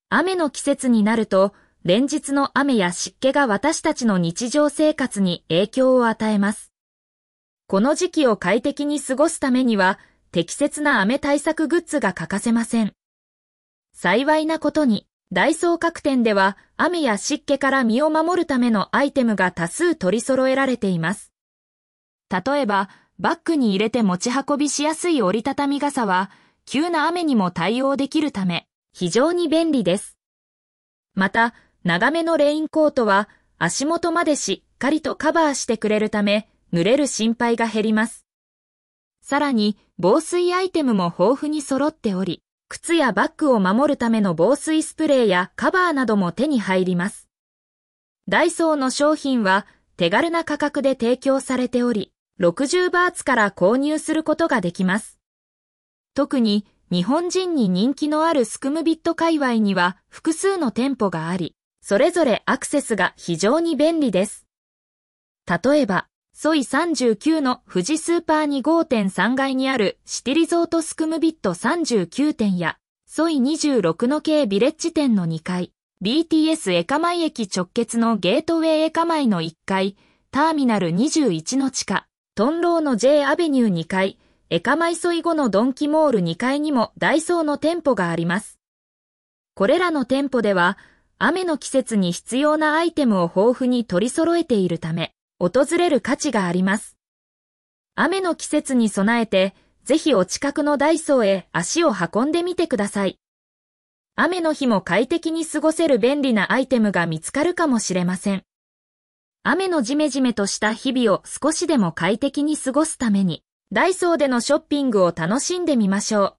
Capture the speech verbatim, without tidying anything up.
雨の季節になると、連日の雨や湿気が私たちの日常生活に影響を与えます。この時期を快適に過ごすためには、適切な雨対策グッズが欠かせません。幸いなことに、ダイソー各店では雨や湿気から身を守るためのアイテムが多数取り揃えられています。例えば、バッグに入れて持ち運びしやすい折りたたみ傘は、急な雨にも対応できるため、非常に便利です。また、長めのレインコートは、足元までしっかりとカバーしてくれるため、濡れる心配が減ります。さらに、防水アイテムも豊富に揃っており、靴やバッグを守るための防水スプレーやカバーなども手に入ります。ダイソーの商品は手軽な価格で提供されており、ろくじゅうバーツから購入することができます。特に日本人に人気のあるスクムビット界隈には複数の店舗があり、それぞれアクセスが非常に便利です。例えば、ソイさんじゅうきゅうの富士スーパーに ごてんさん 階にあるシティリゾートスクムビットさんじゅうきゅう店や、ソイにじゅうろくの K ビレッジ店のにかい、ビーティーエス エカマイ駅直結のゲートウェイエカマイのいっかい、ターミナルにじゅういちの地下、トンローの J アベニューにかい、エカマイソイ後のドンキモールにかいにもダイソーの店舗があります。これらの店舗では、雨の季節に必要なアイテムを豊富に取り揃えているため、訪れる価値があります。雨の季節に備えて、ぜひお近くのダイソーへ足を運んでみてください。雨の日も快適に過ごせる便利なアイテムが見つかるかもしれません。雨のジメジメとした日々を少しでも快適に過ごすために、ダイソーでのショッピングを楽しんでみましょう。